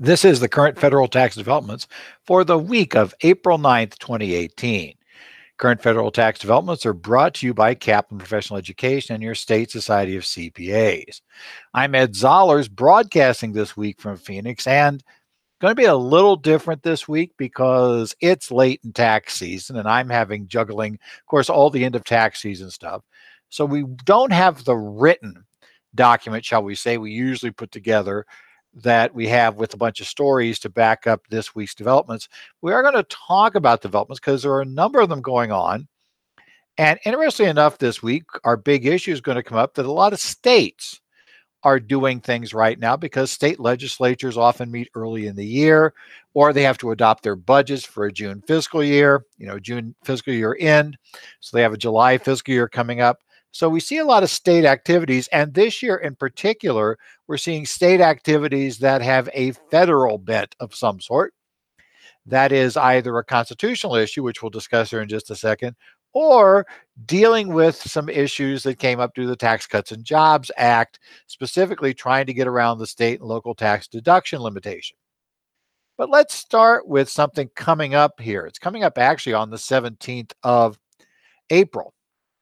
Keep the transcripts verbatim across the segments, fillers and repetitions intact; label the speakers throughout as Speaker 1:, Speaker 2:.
Speaker 1: This is the current federal tax developments for the week of April ninth, twenty eighteen. Current federal tax developments are brought to you by Kaplan Professional Education and your state society of C P As. I'm Ed Zollers, broadcasting this week from Phoenix, and going to be a little different this week because it's late in tax season and I'm having juggling, of course, all the end of tax season stuff. So we don't have the written document, shall we say, we usually put together that we have with a bunch of stories to back up this week's developments. We are going to talk about developments because there are a number of them going on. And interestingly enough, this week, our big issue is going to come up that a lot of states are doing things right now because state legislatures often meet early in the year, or they have to adopt their budgets for a June fiscal year, you know, June fiscal year end. So they have a July fiscal year coming up. So we see a lot of state activities. And this year in particular, we're seeing state activities that have a federal bent of some sort. That is either a constitutional issue, which we'll discuss here in just a second, or dealing with some issues that came up through the Tax Cuts and Jobs Act, specifically trying to get around the state and local tax deduction limitation. But let's start with something coming up here. It's coming up actually on the seventeenth of April.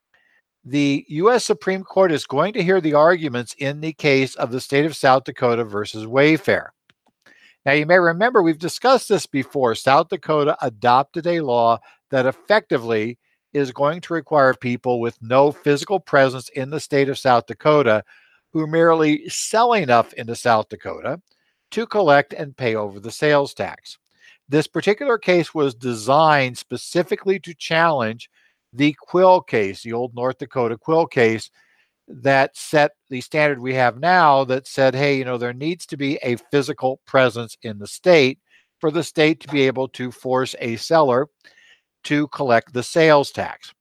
Speaker 1: The U S Supreme Court is going to hear the arguments in the case of the state of South Dakota versus Wayfair. Now, you may remember we've discussed this before. South Dakota adopted a law that effectively is going to require people with no physical presence in the state of South Dakota who merely sell enough into South Dakota to collect and pay over the sales tax. This particular case was designed specifically to challenge the Quill case, the old North Dakota Quill case, that set the standard we have now that said, hey, you know, there needs to be a physical presence in the state for the state to be able to force a seller to collect the sales tax.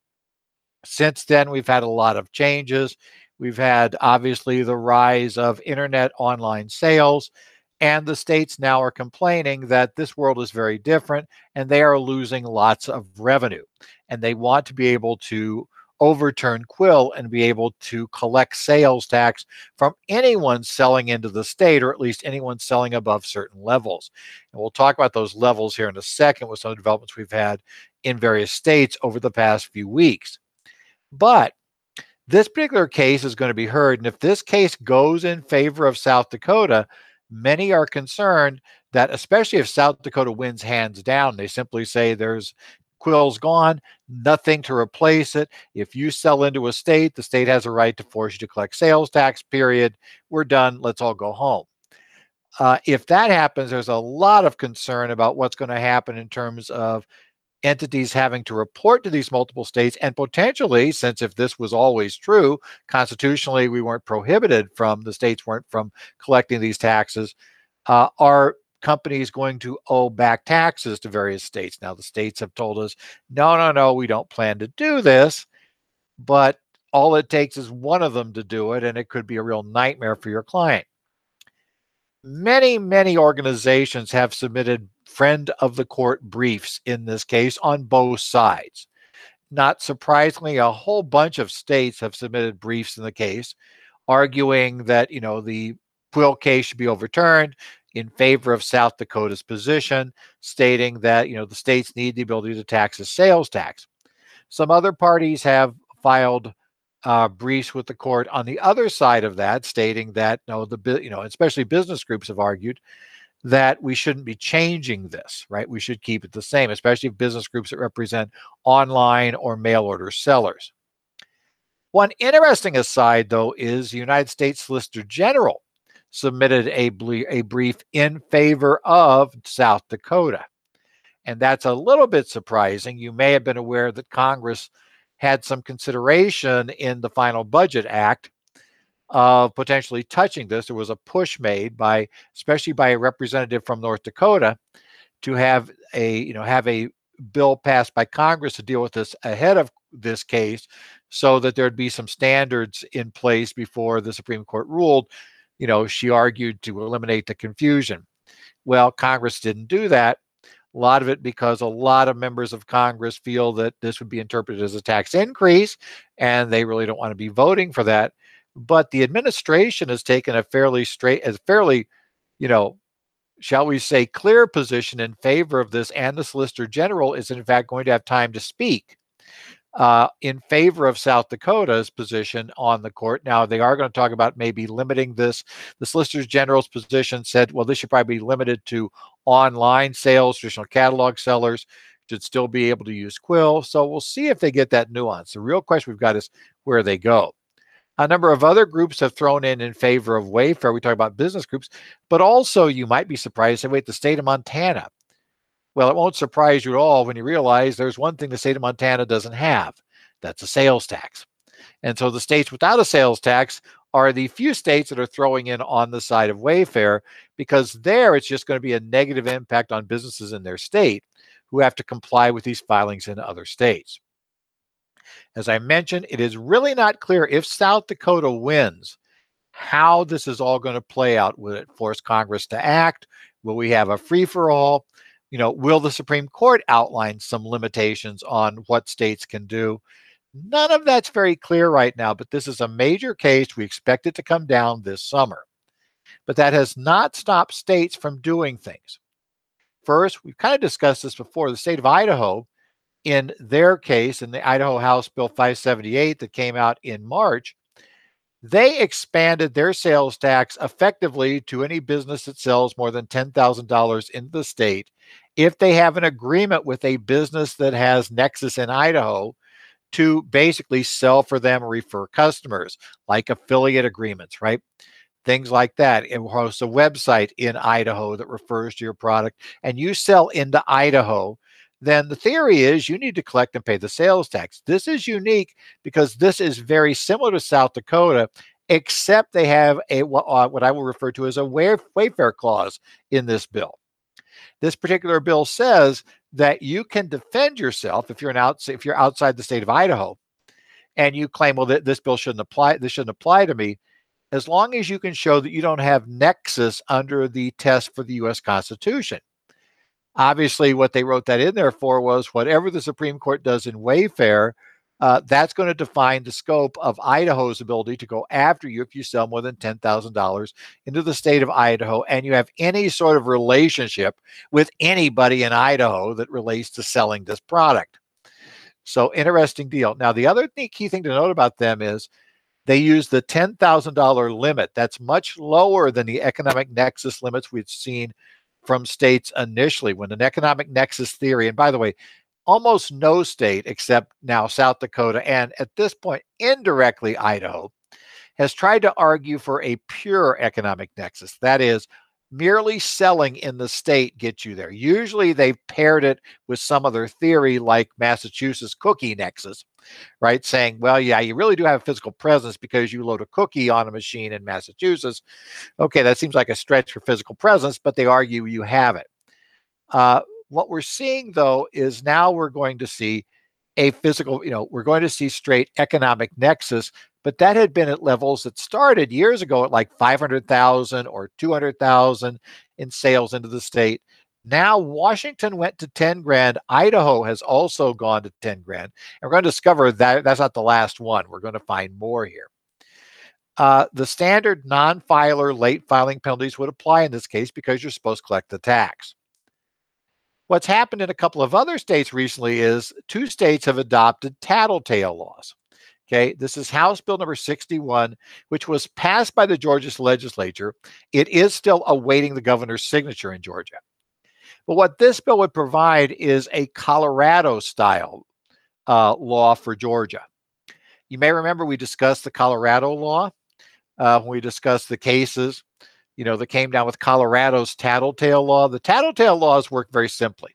Speaker 1: Since then, we've had a lot of changes. We've had obviously the rise of internet online sales, and the states now are complaining that this world is very different and they are losing lots of revenue. And they want to be able to overturn Quill and be able to collect sales tax from anyone selling into the state, or at least anyone selling above certain levels. And we'll talk about those levels here in a second with some developments we've had in various states over the past few weeks. But this particular case is going to be heard, and if this case goes in favor of South Dakota, many are concerned that, especially if South Dakota wins hands down, they simply say there's Quill's gone, nothing to replace it. If you sell into a state, the state has a right to force you to collect sales tax, period. We're done. Let's all go home. Uh, if that happens, there's a lot of concern about what's going to happen in terms of entities having to report to these multiple states, and potentially, since if this was always true, constitutionally we weren't prohibited from, the states weren't from collecting these taxes, uh, are companies going to owe back taxes to various states? Now, the states have told us, no, no, no, we don't plan to do this, but all it takes is one of them to do it, and it could be a real nightmare for your client. Many, many organizations have submitted friend of the court briefs in this case on both sides. Not surprisingly, a whole bunch of states have submitted briefs in the case, arguing that, you know, the Quill case should be overturned in favor of South Dakota's position, stating that, you know, the states need the ability to tax a sales tax. Some other parties have filed uh, briefs with the court on the other side of that, stating that, no, the, you know, especially business groups have argued that we shouldn't be changing this, right? We should keep it the same, especially business groups that represent online or mail order sellers. One interesting aside, though, is the United States Solicitor General submitted a, a brief in favor of South Dakota. And that's a little bit surprising. You may have been aware that Congress had some consideration in the final Budget Act of potentially touching this. There was a push made by, especially by a representative from North Dakota, to have a, you know, have a bill passed by Congress to deal with this ahead of this case, so that there'd be some standards in place before the Supreme Court ruled. You know, she argued to eliminate the confusion. Well, Congress didn't do that. A lot of it because a lot of members of Congress feel that this would be interpreted as a tax increase, and they really don't want to be voting for that. But the administration has taken a fairly straight, as fairly, you know, shall we say, clear position in favor of this, and the Solicitor General is in fact going to have time to speak uh, in favor of South Dakota's position on the court. Now, they are going to talk about maybe limiting this. The Solicitor General's position said, well, this should probably be limited to online sales. Traditional catalog sellers should still be able to use Quill. So we'll see if they get that nuance. The real question we've got is where they go. A number of other groups have thrown in in favor of Wayfair. We talk about business groups, but also you might be surprised. Say, wait, the state of Montana. Well, it won't surprise you at all when you realize there's one thing the state of Montana doesn't have. That's a sales tax. And so the states without a sales tax are the few states that are throwing in on the side of Wayfair, because there it's just going to be a negative impact on businesses in their state who have to comply with these filings in other states. As I mentioned, it is really not clear if South Dakota wins how this is all going to play out. Will it force Congress to act? Will we have a free-for-all? You know, will the Supreme Court outline some limitations on what states can do? None of that's very clear right now, but this is a major case. We expect it to come down this summer. But that has not stopped states from doing things. First, we've kind of discussed this before. The state of Idaho, in their case, in the Idaho House Bill five seventy-eight that came out in March, they expanded their sales tax effectively to any business that sells more than ten thousand dollars into the state if they have an agreement with a business that has nexus in Idaho to basically sell for them or refer customers, like affiliate agreements, right? Things like that. It hosts a website in Idaho that refers to your product, and you sell into Idaho, then the theory is you need to collect and pay the sales tax. This is unique because this is very similar to South Dakota, except they have a what I will refer to as a Wayfair clause in this bill. This particular bill says that you can defend yourself if you're an outside, if you're outside the state of Idaho, and you claim, well, th- this bill shouldn't apply. This shouldn't apply to me, as long as you can show that you don't have nexus under the test for the U S Constitution. Obviously, what they wrote that in there for was whatever the Supreme Court does in Wayfair, uh, that's going to define the scope of Idaho's ability to go after you if you sell more than ten thousand dollars into the state of Idaho and you have any sort of relationship with anybody in Idaho that relates to selling this product. So interesting deal. Now, the other thing, key thing to note about them is they use the ten thousand dollars limit. That's much lower than the economic nexus limits we've seen from states initially. When an economic nexus theory, and by the way, almost no state except now South Dakota, and at this point, indirectly Idaho, has tried to argue for a pure economic nexus. That is, merely selling in the state gets you there. Usually they've paired it with some other theory like Massachusetts cookie nexus, right? Saying, well, yeah, you really do have a physical presence because you load a cookie on a machine in Massachusetts. Okay, that seems like a stretch for physical presence, but they argue you have it. Uh, what we're seeing, though, is now we're going to see a physical, you know, we're going to see straight economic nexus, but that had been at levels that started years ago at like five hundred thousand or two hundred thousand in sales into the state. Now Washington went to ten grand. Idaho has also gone to ten grand. And we're going to discover that that's not the last one. We're going to find more here. Uh, the standard non-filer late filing penalties would apply in this case because you're supposed to collect the tax. What's happened in a couple of other states recently is two states have adopted tattletale laws. Okay, this is House Bill number sixty-one, which was passed by the Georgia legislature. It is still awaiting the governor's signature in Georgia. But what this bill would provide is a Colorado-style uh, law for Georgia. You may remember we discussed the Colorado law uh, when we discussed the cases, you know, that came down with Colorado's tattletale law. The tattletale laws work very simply.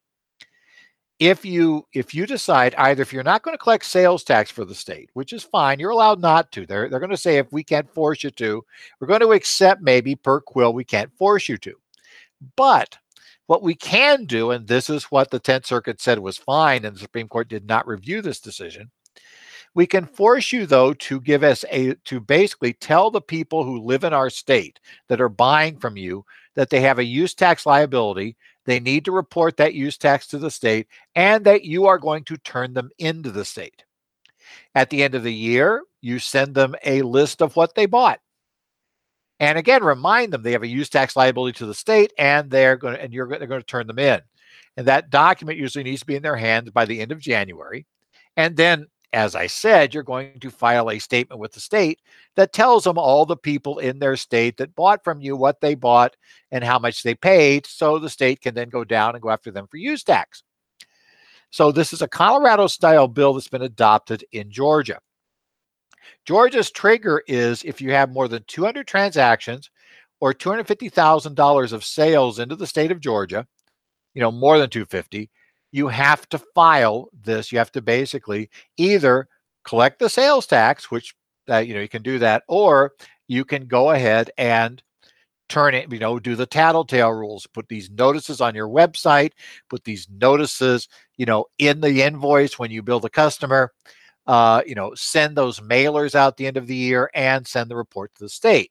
Speaker 1: If you if you decide either if you're not going to collect sales tax for the state, which is fine, you're allowed not to. They're, they're going to say if we can't force you to, we're going to accept maybe per quill we can't force you to. But what we can do, and this is what the tenth Circuit said was fine, and the Supreme Court did not review this decision, we can force you, though, to give us a, to basically tell the people who live in our state that are buying from you that they have a use tax liability, they need to report that use tax to the state, and that you are going to turn them into the state. At the end of the year, you send them a list of what they bought. And again, remind them they have a use tax liability to the state, and they're going to, and you're they're going to turn them in. And that document usually needs to be in their hands by the end of January. And then, as I said, you're going to file a statement with the state that tells them all the people in their state that bought from you, what they bought, and how much they paid, so the state can then go down and go after them for use tax. So this is a Colorado-style bill that's been adopted in Georgia. Georgia's trigger is if you have more than two hundred transactions or two hundred fifty thousand dollars of sales into the state of Georgia, you know, more than two hundred fifty, you have to file this. You have to basically either collect the sales tax, which uh, you know, you can do that, or you can go ahead and turn it, you know, do the tattletale rules, put these notices on your website, put these notices, you know, in the invoice when you bill the customer, uh, you know, send those mailers out the end of the year and send the report to the state.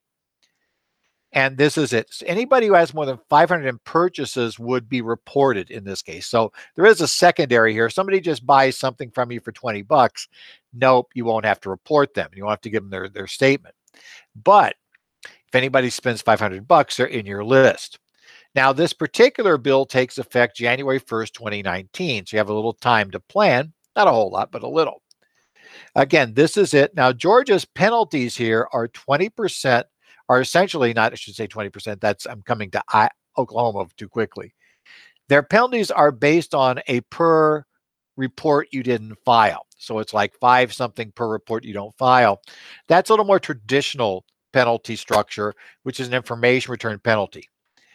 Speaker 1: And this is it. So anybody who has more than five hundred in purchases would be reported in this case. So there is a secondary here. If somebody just buys something from you for twenty bucks, nope, you won't have to report them. You won't have to give them their, their statement. But if anybody spends five hundred bucks, they're in your list. Now, this particular bill takes effect January first, twenty nineteen. So you have a little time to plan. Not a whole lot, but a little. Again, this is it. Now, Georgia's penalties here are twenty percent, are essentially not, I should say twenty percent. That's, I'm coming to I, Oklahoma too quickly. Their penalties are based on a per report you didn't file. So it's like five something per report you don't file. That's a little more traditional penalty structure, which is an information return penalty.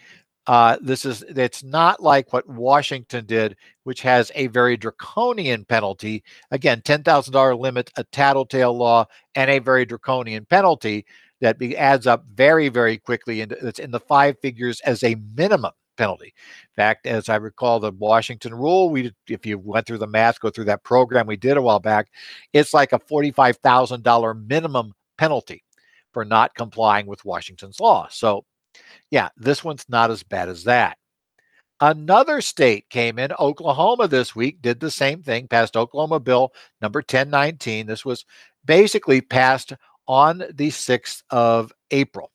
Speaker 1: Uh, this is, it's not like what Washington did, which has a very draconian penalty. Again, ten thousand dollars limit, a tattletale law, and a very draconian penalty that be, adds up very, very quickly. And it's in the five figures as a minimum penalty. In fact, as I recall, the Washington rule, we, if you went through the math, go through that program we did a while back, it's like a forty-five thousand dollars minimum penalty for not complying with Washington's law. So yeah, this one's not as bad as that. Another state came in, Oklahoma this week, did the same thing, passed Oklahoma bill number ten nineteen. This was basically passed on the sixth of April.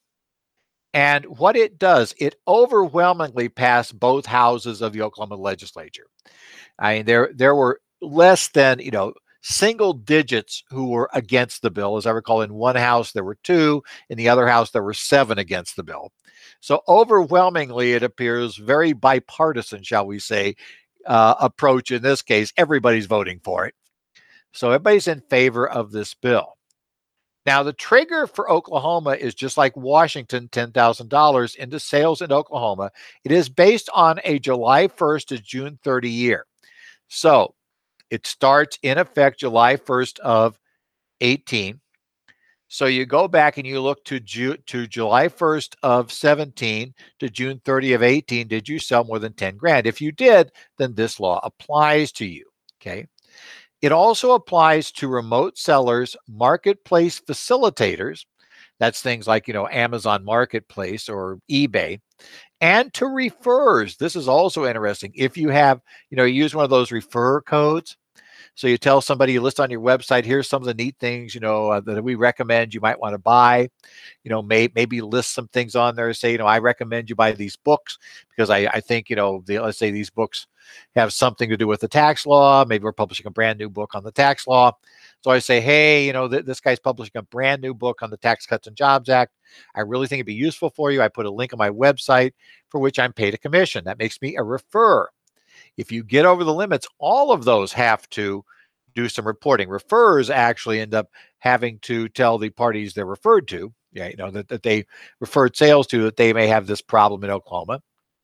Speaker 1: And what it does, it overwhelmingly passed both houses of the Oklahoma legislature. I mean, there, there were less than, you know, single digits who were against the bill. As I recall, in one house, there were two. In the other house, there were seven against the bill. So overwhelmingly, it appears very bipartisan, shall we say, uh, approach. In this case, everybody's voting for it. So everybody's in favor of this bill. Now, the trigger for Oklahoma is just like Washington, ten thousand dollars into sales in Oklahoma. It is based on a July first to June thirtieth year. So it starts in effect July first of eighteen. So you go back and you look to Ju- to July first of seventeen to June thirtieth of eighteen. Did you sell more than ten grand? If you did, then this law applies to you. Okay. It also applies to remote sellers, marketplace facilitators. That's things like, you know, Amazon Marketplace or eBay, and to refers. This is also interesting. If you have, you know, you use one of those refer codes. So you tell somebody, you list on your website, here's some of the neat things, you know, uh, that we recommend you might want to buy. You know, may, maybe list some things on there, say, you know, I recommend you buy these books because I, I think, you know, the, let's say these books have something to do with the tax law. Maybe we're publishing a brand new book on the tax law. So I say, hey, you know, th- this guy's publishing a brand new book on the Tax Cuts and Jobs Act. I really think it'd be useful for you. I put a link on my website for which I'm paid a commission. That makes me a referrer. If you get over the limits, all of those have to do some reporting. Referrers actually end up having to tell the parties they're referred to, yeah, you know, that, that they referred sales to, that they may have this problem in Oklahoma.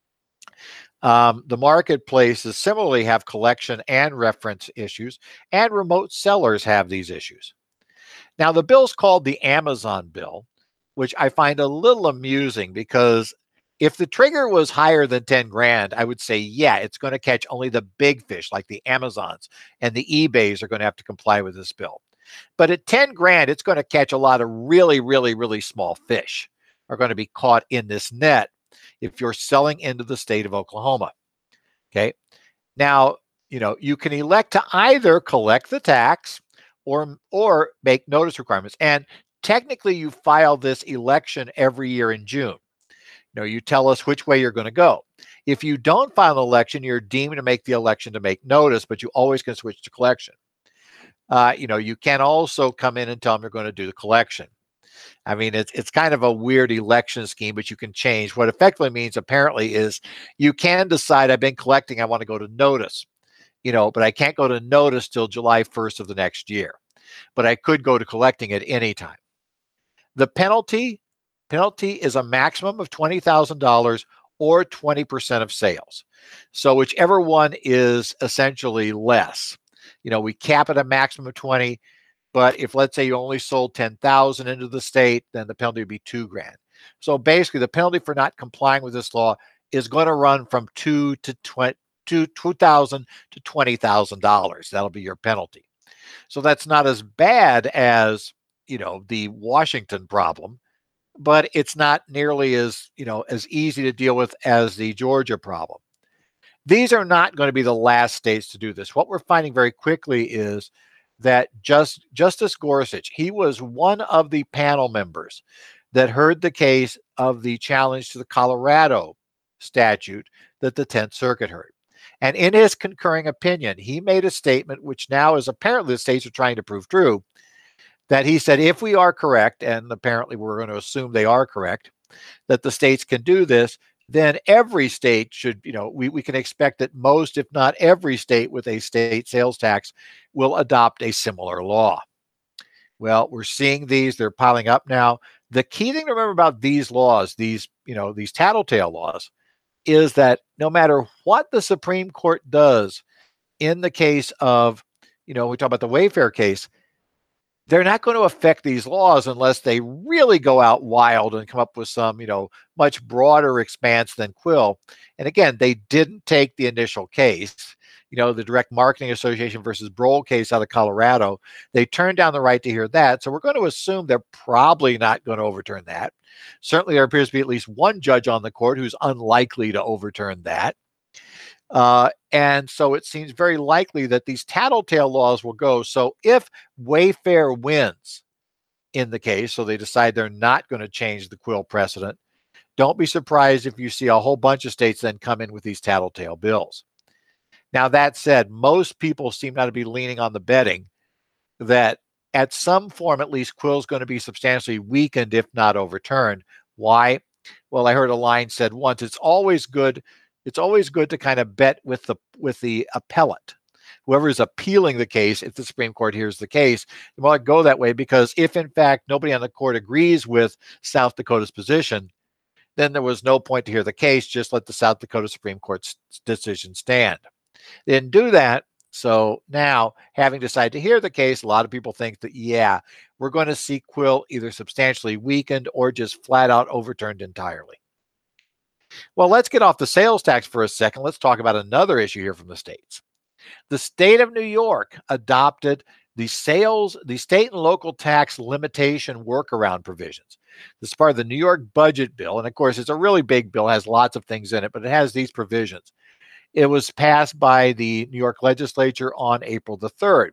Speaker 1: Um, the marketplaces similarly have collection and reference issues, and remote sellers have these issues. Now, the bill's called the Amazon bill, which I find a little amusing because if the trigger was higher than ten grand, I would say, yeah, it's going to catch only the big fish like the Amazons, and the eBays are going to have to comply with this bill. But at ten grand, it's going to catch a lot of really, really, really small fish are going to be caught in this net if you're selling into the state of Oklahoma. Okay. Now, you know, you can elect to either collect the tax or, or make notice requirements. And technically you file this election every year in June. You know, you tell us which way you're going to go. If you don't file an election, you're deemed to make the election to make notice, but you always can switch to collection. Uh, you know, you can also come in and tell them you're going to do the collection. I mean, it's it's kind of a weird election scheme, but you can change. What effectively means, apparently, is you can decide, I've been collecting, I want to go to notice, you know, but I can't go to notice till July first of the next year. But I could go to collecting at any time. The penalty, penalty is a maximum of twenty thousand dollars or twenty percent of sales. So whichever one is essentially less. You know, we cap at a maximum of twenty, but if, let's say, you only sold ten thousand into the state, then the penalty would be two grand. So basically, the penalty for not complying with this law is going to run from two to twenty, to two thousand to twenty thousand dollars. That'll be your penalty. So that's not as bad as, you know, the Washington problem, but it's not nearly as, you know, as easy to deal with as the Georgia problem. These are not going to be the last states to do this. What we're finding very quickly is that just Justice Gorsuch, he was one of the panel members that heard the case of the challenge to the Colorado statute that the tenth Circuit heard. And in his concurring opinion, he made a statement, which now is apparently the states are trying to prove true, that he said, if we are correct, and apparently we're going to assume they are correct, that the states can do this, then every state should, you know, we, we can expect that most, if not every state with a state sales tax will adopt a similar law. Well, we're seeing these, they're piling up now. The key thing to remember about these laws, these, you know, these tattletale laws, is that no matter what the Supreme Court does in the case of, you know, we talk about the Wayfair case, they're not going to affect these laws unless they really go out wild and come up with some, you know, much broader expanse than Quill. And again, they didn't take the initial case, you know, the Direct Marketing Association versus Brohl case out of Colorado. They turned down the right to hear that. So we're going to assume they're probably not going to overturn that. Certainly there appears to be at least one judge on the court who's unlikely to overturn that. Uh, and so it seems very likely that these tattletale laws will go. So if Wayfair wins in the case, so they decide they're not going to change the Quill precedent, don't be surprised if you see a whole bunch of states then come in with these tattletale bills. Now, that said, most people seem not to be leaning on the betting that at some form, at least, Quill's going to be substantially weakened, if not overturned. Why? Well, I heard a line said once, it's always good It's always good to kind of bet with the with the appellate, whoever is appealing the case. If the Supreme Court hears the case, you want to go that way, because if in fact nobody on the court agrees with South Dakota's position, then there was no point to hear the case. Just let the South Dakota Supreme Court's decision stand. They didn't do that. So now, having decided to hear the case, a lot of people think that, yeah, we're going to see Quill either substantially weakened or just flat out overturned entirely. Well, let's get off the sales tax for a second. Let's talk about another issue here from the states. The state of New York adopted the sales, the state and local tax limitation workaround provisions. This is part of the New York budget bill. And of course, it's a really big bill, has lots of things in it, but it has these provisions. It was passed by the New York legislature on April the third.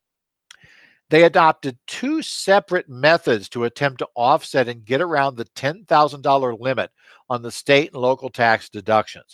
Speaker 1: They adopted two separate methods to attempt to offset and get around the ten thousand dollars limit on the state and local tax deductions.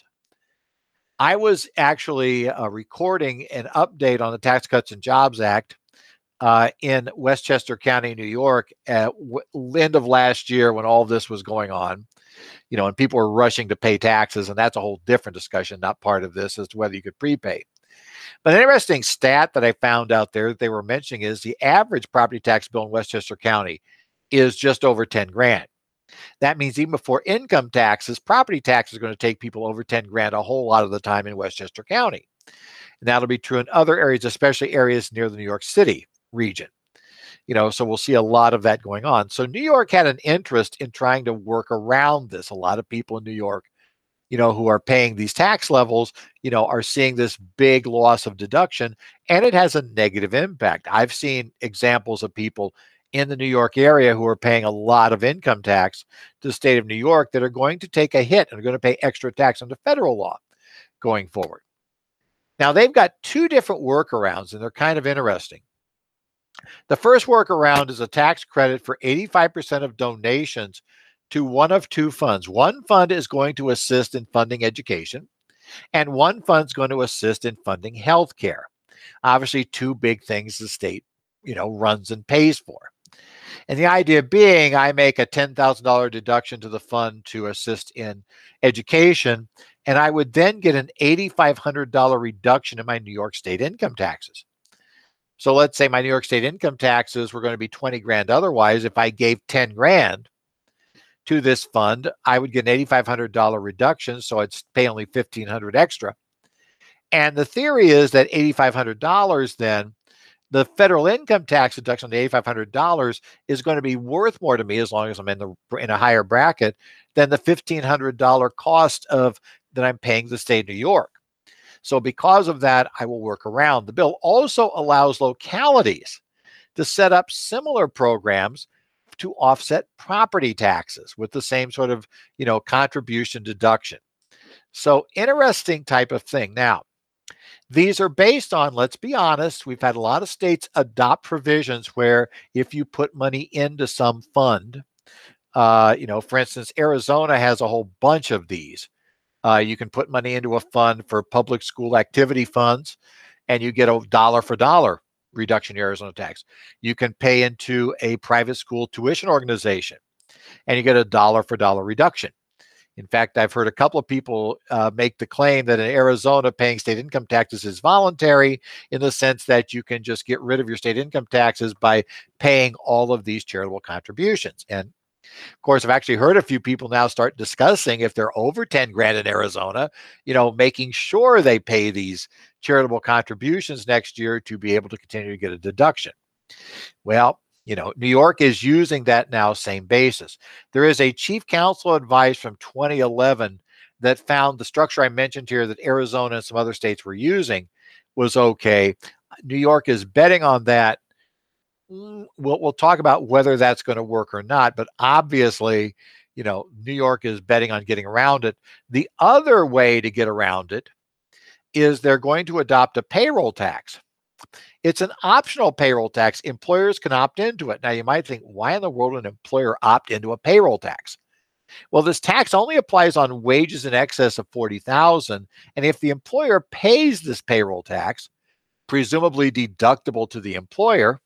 Speaker 1: I was actually uh, recording an update on the Tax Cuts and Jobs Act uh, in Westchester County, New York, at w- end of last year when all of this was going on, you know, and people were rushing to pay taxes, and that's a whole different discussion, not part of this, as to whether you could prepay. But an interesting stat that I found out there that they were mentioning is the average property tax bill in Westchester County is just over ten grand. That means even before income taxes, property taxes are going to take people over ten grand a whole lot of the time in Westchester County. And that'll be true in other areas, especially areas near the New York City region. You know, so we'll see a lot of that going on. So New York had an interest in trying to work around this. A lot of people in New York, you know, who are paying these tax levels, you know, are seeing this big loss of deduction, and it has a negative impact. I've seen examples of people in the New York area who are paying a lot of income tax to the state of New York that are going to take a hit and are going to pay extra tax under federal law going forward. Now, they've got two different workarounds, and they're kind of interesting. The first workaround is a tax credit for eighty-five percent of donations to one of two funds. One fund is going to assist in funding education, and one fund is going to assist in funding healthcare. Obviously, two big things the state, you know, runs and pays for. And the idea being, I make a ten thousand dollars deduction to the fund to assist in education, and I would then get an eight thousand five hundred dollars reduction in my New York State income taxes. So let's say my New York State income taxes were going to be twenty grand. Otherwise, if I gave ten grand to this fund, I would get an eight thousand five hundred dollars reduction. So I'd pay only fifteen hundred dollars extra. And the theory is that eight thousand five hundred dollars then, the federal income tax deduction on the eight thousand five hundred dollars is going to be worth more to me as long as I'm in the in a higher bracket than the fifteen hundred dollars cost of that I'm paying the state of New York. So because of that, I will work around. The bill also allows localities to set up similar programs to offset property taxes with the same sort of, you know, contribution deduction. So interesting type of thing. Now, these are based on, let's be honest, we've had a lot of states adopt provisions where if you put money into some fund, uh, you know, for instance, Arizona has a whole bunch of these. Uh, you can put money into a fund for public school activity funds, and you get a dollar for dollar reduction in Arizona tax. You can pay into a private school tuition organization, and you get a dollar for dollar reduction. In fact, I've heard a couple of people uh, make the claim that in Arizona, paying state income taxes is voluntary in the sense that you can just get rid of your state income taxes by paying all of these charitable contributions. And of course, I've actually heard a few people now start discussing if they're over ten grand in Arizona, you know, making sure they pay these charitable contributions next year to be able to continue to get a deduction. Well, you know, New York is using that now, same basis. There is a chief counsel advice from twenty eleven that found the structure I mentioned here that Arizona and some other states were using was okay. New York is betting on that. We'll, we'll talk about whether that's going to work or not, but obviously, you know, New York is betting on getting around it. The other way to get around it is they're going to adopt a payroll tax. It's an optional payroll tax. Employers can opt into it. Now, you might think, why in the world would an employer opt into a payroll tax? Well, this tax only applies on wages in excess of forty thousand dollars. And if the employer pays this payroll tax, presumably deductible to the employer,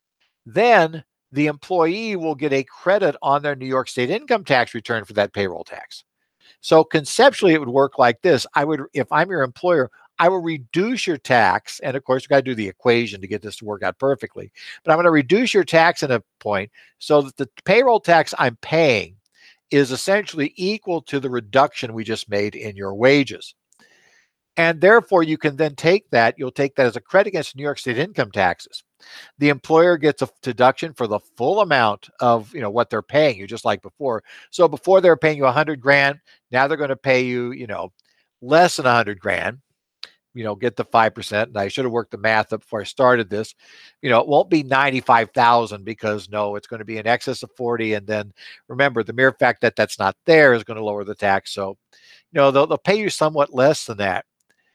Speaker 1: then the employee will get a credit on their New York State income tax return for that payroll tax. So conceptually, it would work like this. I would, if I'm your employer, I will reduce your tax. And of course, you've got to do the equation to get this to work out perfectly. But I'm going to reduce your tax at a point so that the payroll tax I'm paying is essentially equal to the reduction we just made in your wages. And therefore, you can then take that, you'll take that as a credit against New York State income taxes. The employer gets a deduction for the full amount of, you know, what they're paying you, just like before. So before they were paying you a hundred grand, now they're going to pay you, you know, less than a hundred grand, you know, get the five percent. And I should have worked the math up before I started this. You know, it won't be ninety-five thousand because no, it's going to be in excess of forty. And then remember, the mere fact that that's not there is going to lower the tax. So, you know, they'll, they'll pay you somewhat less than that.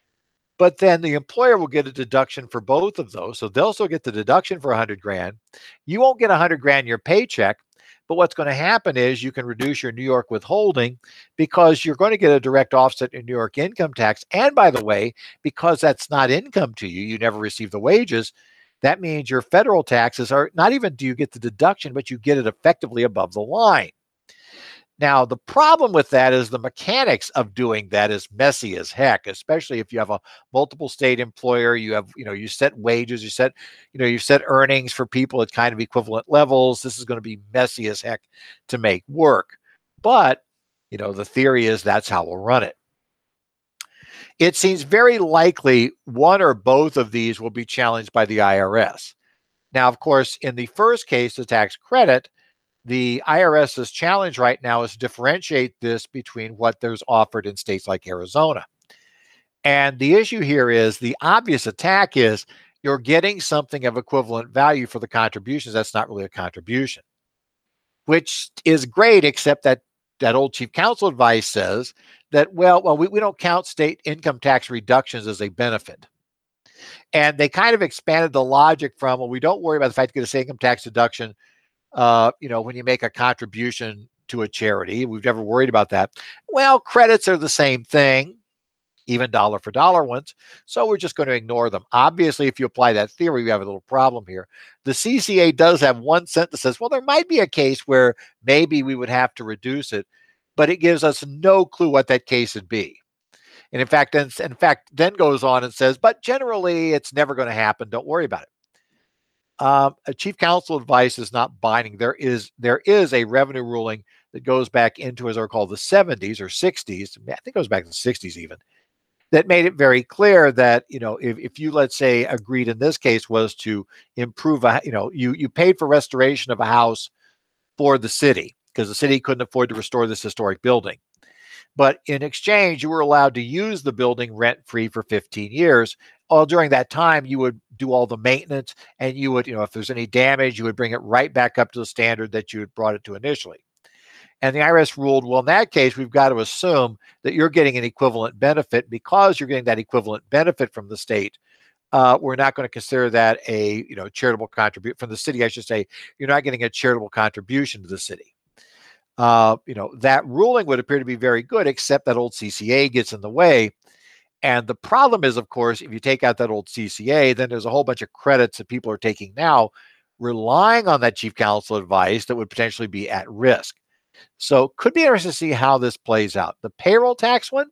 Speaker 1: But then the employer will get a deduction for both of those. So they'll still get the deduction for a hundred grand. You won't get a hundred grand in your paycheck. But what's going to happen is you can reduce your New York withholding because you're going to get a direct offset in New York income tax. And by the way, because that's not income to you, you never receive the wages. That means your federal taxes are not even do you get the deduction, but you get it effectively above the line. Now, the problem with that is the mechanics of doing that is messy as heck, especially if you have a multiple state employer, you have, you know, you set wages, you set, you know, you set earnings for people at kind of equivalent levels. This is going to be messy as heck to make work. But, you know, the theory is that's how we'll run it. It seems very likely one or both of these will be challenged by the I R S. Now, of course, in the first case, the tax credit, the IRS's challenge right now is to differentiate this between what there's offered in states like Arizona. And the issue here is the obvious attack is you're getting something of equivalent value for the contributions. That's not really a contribution, which is great, except that that old chief counsel advice says that, well, well, we, we don't count state income tax reductions as a benefit. And they kind of expanded the logic from, well, we don't worry about the fact you get a income tax deduction, uh, you know, when you make a contribution to a charity. We've never worried about that. Well, credits are the same thing, even dollar for dollar ones. So we're just going to ignore them. Obviously, if you apply that theory, we have a little problem here. The C C A does have one sentence that says, well, there might be a case where maybe we would have to reduce it, but it gives us no clue what that case would be. And in fact, then, in fact, then goes on and says, but generally it's never going to happen. Don't worry about it. Um, a chief counsel advice is not binding. There is there is a revenue ruling that goes back into, as I recall, the seventies or sixties. I think it goes back to the sixties even, that made it very clear that, you know, if, if you, let's say, agreed in this case was to improve, a, you know, you, you paid for restoration of a house for the city because the city couldn't afford to restore this historic building. But in exchange, you were allowed to use the building rent-free for fifteen years. All during that time, you would do all the maintenance, and you would, you know, if there's any damage, you would bring it right back up to the standard that you had brought it to initially. And the I R S ruled, well, in that case, we've got to assume that you're getting an equivalent benefit. Because you're getting that equivalent benefit from the state, uh, we're not going to consider that a, you know, charitable contribution from the city. I should say, you're not getting a charitable contribution to the city. Uh, you know, that ruling would appear to be very good, except that old C C A gets in the way. And the problem is, of course, if you take out that old C C A, then there's a whole bunch of credits that people are taking now, relying on that chief counsel advice that would potentially be at risk. So could be interesting to see how this plays out. The payroll tax one,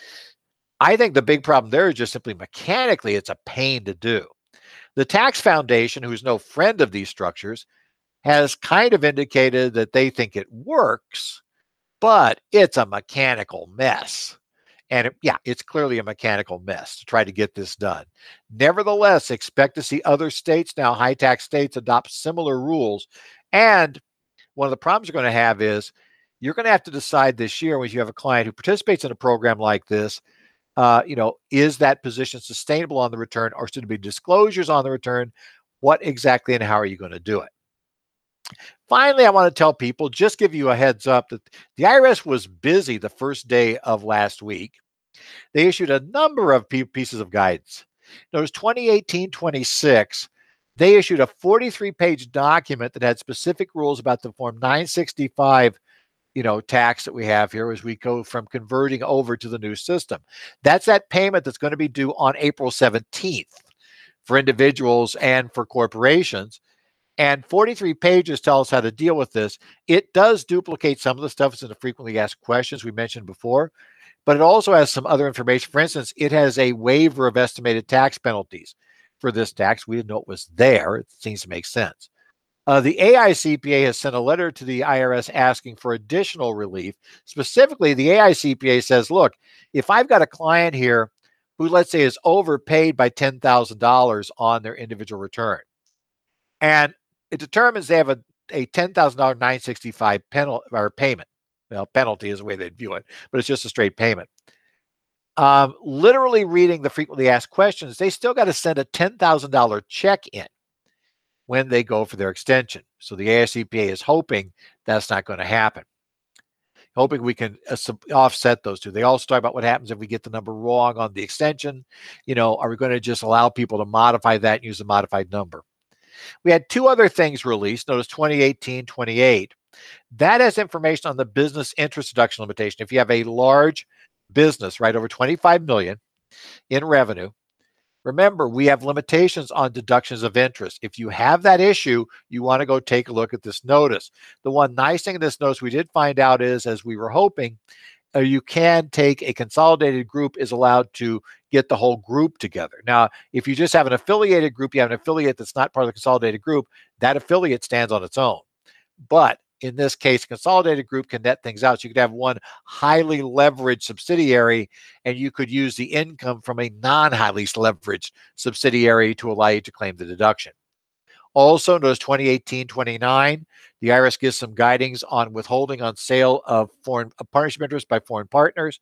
Speaker 1: I think the big problem there is just simply mechanically, it's a pain to do. The Tax Foundation, who's no friend of these structures, has kind of indicated that they think it works, but it's a mechanical mess. And it, yeah, it's clearly a mechanical mess to try to get this done. Nevertheless, expect to see other states now, high tax states, adopt similar rules. And one of the problems you're going to have is you're going to have to decide this year when you have a client who participates in a program like this, uh, you know, is that position sustainable on the return, or should there be disclosures on the return? What exactly and how are you going to do it? Finally, I want to tell people, just give you a heads up that the I R S was busy the first day of last week. They issued a number of pieces of guidance. Notice twenty eighteen twenty-six, they issued a forty-three page document that had specific rules about the Form nine sixty-five, you know, tax that we have here as we go from converting over to the new system. That's that payment that's going to be due on April seventeenth for individuals and for corporations. And forty-three pages tell us how to deal with this. It does duplicate some of the stuff that's in the frequently asked questions we mentioned before, but it also has some other information. For instance, it has a waiver of estimated tax penalties for this tax. We didn't know it was there. It seems to make sense. Uh, the A I C P A has sent a letter to the I R S asking for additional relief. Specifically, the A I C P A says, look, if I've got a client here who, let's say, is overpaid by ten thousand dollars on their individual return, and it determines they have a, a ten thousand dollars nine sixty-five penalty or payment. Well, penalty is the way they'd view it, but it's just a straight payment. Um, literally reading the frequently asked questions, they still got to send a ten thousand dollars check in when they go for their extension. So the A I C P A is hoping that's not going to happen. Hoping we can uh, offset those two. They also talk about what happens if we get the number wrong on the extension. You know, are we going to just allow people to modify that and use the modified number? We had two other things released. Notice twenty eighteen twenty-eight. That has information on the business interest deduction limitation. If you have a large business, right, over twenty-five million in revenue, remember, we have limitations on deductions of interest. If you have that issue, you want to go take a look at this notice. The one nice thing in this notice we did find out is, as we were hoping, uh, you can take a consolidated group is allowed to get the whole group together. Now, if you just have an affiliated group, you have an affiliate that's not part of the consolidated group, that affiliate stands on its own. But in this case, consolidated group can net things out. So you could have one highly leveraged subsidiary, and you could use the income from a non-highly leveraged subsidiary to allow you to claim the deduction. Also, notice twenty eighteen twenty-nine, the I R S gives some guidings on withholding on sale of foreign of partnership interests by foreign partners.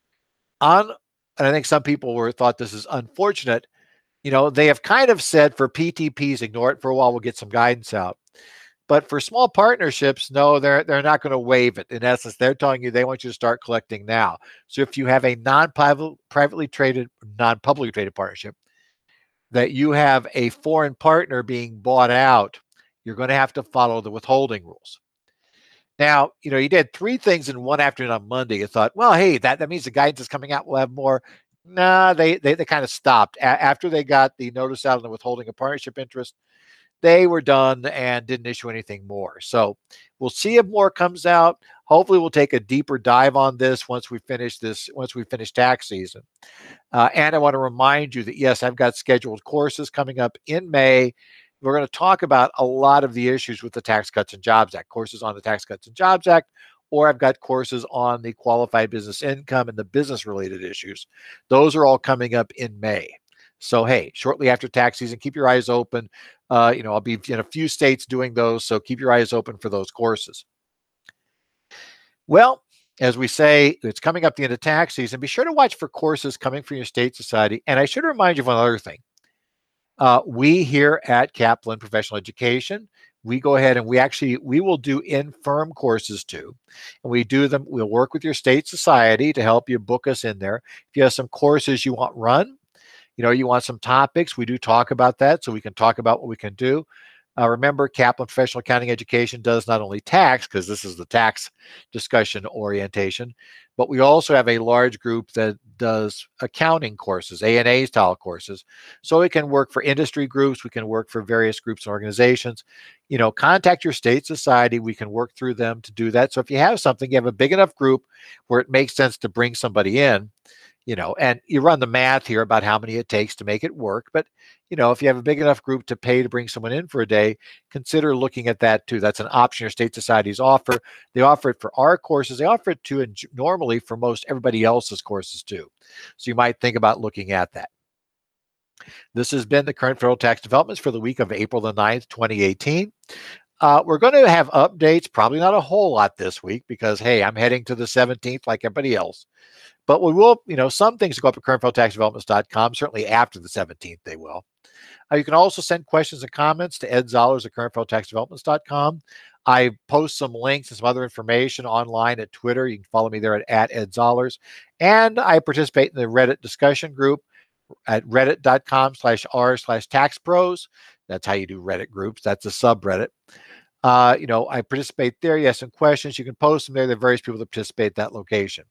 Speaker 1: On, and I think some people were thought this is unfortunate. You know, they have kind of said for P T Ps, ignore it for a while, we'll get some guidance out. But for small partnerships, no, they're they're not going to waive it. In essence, they're telling you they want you to start collecting now. So if you have a non-private, privately traded, non-publicly traded partnership, that you have a foreign partner being bought out, you're going to have to follow the withholding rules. Now, you know, you did three things in one afternoon on Monday. You thought, well, hey, that, that means the guidance is coming out. We'll have more. Nah, they, they, they kind of stopped. A- after they got the notice out on the withholding of partnership interest, they were done and didn't issue anything more. So we'll see if more comes out. Hopefully, we'll take a deeper dive on this once we finish this, once we finish tax season. Uh, and I want to remind you that, yes, I've got scheduled courses coming up in May. We're going to talk about a lot of the issues with the Tax Cuts and Jobs Act, courses on the Tax Cuts and Jobs Act, or I've got courses on the qualified business income and the business related issues. Those are all coming up in May. So, hey, shortly after tax season, keep your eyes open. Uh, you know, I'll be in a few states doing those. So keep your eyes open for those courses. Well, as we say, it's coming up the end of tax season. Be sure to watch for courses coming from your state society. And I should remind you of another thing. Uh, we here at Kaplan Professional Education, we go ahead and we actually, we will do in-firm courses too. And we do them, we'll work with your state society to help you book us in there. If you have some courses you want run, you know, you want some topics, we do talk about that. So we can talk about what we can do. Uh, remember, Kaplan Professional Accounting Education does not only tax, because this is the tax discussion orientation, but we also have a large group that does accounting courses, A and A style courses. So it can work for industry groups. We can work for various groups and organizations. You know, contact your state society. We can work through them to do that. So if you have something, you have a big enough group where it makes sense to bring somebody in, you know, and you run the math here about how many it takes to make it work. But, you know, if you have a big enough group to pay to bring someone in for a day, consider looking at that too. That's an option your state societies offer. They offer it for our courses. They offer it too, and normally for most everybody else's courses too. So you might think about looking at that. This has been the current federal tax developments for the week of April the ninth, twenty eighteen. Uh, we're going to have updates, probably not a whole lot this week because, hey, I'm heading to the seventeenth like everybody else. But we will, you know, some things go up at current federal tax developments dot com. Certainly after the seventeenth, they will. Uh, you can also send questions and comments to Ed Zollars at current federal tax developments dot com. I post some links and some other information online at Twitter. You can follow me there at, at Ed Zollars. And I participate in the Reddit discussion group at reddit dot com slash r slash tax pros. That's how you do Reddit groups. That's a subreddit. Uh, you know, I participate there. You have some questions. You can post them there. There are various people that participate at that location.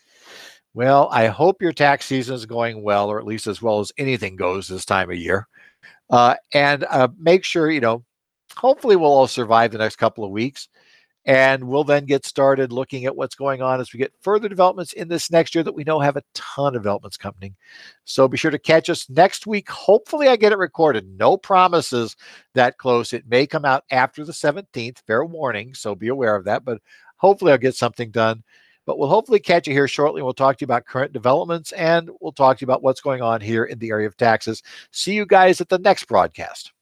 Speaker 1: Well, I hope your tax season is going well, or at least as well as anything goes this time of year. Uh, and uh, make sure, you know, hopefully we'll all survive the next couple of weeks. And we'll then get started looking at what's going on as we get further developments in this next year that we know have a ton of developments coming. So be sure to catch us next week. Hopefully I get it recorded. No promises that close. It may come out after the seventeenth. Fair warning. So be aware of that. But hopefully I'll get something done. But we'll hopefully catch you here shortly. We'll talk to you about current developments and we'll talk to you about what's going on here in the area of taxes. See you guys at the next broadcast.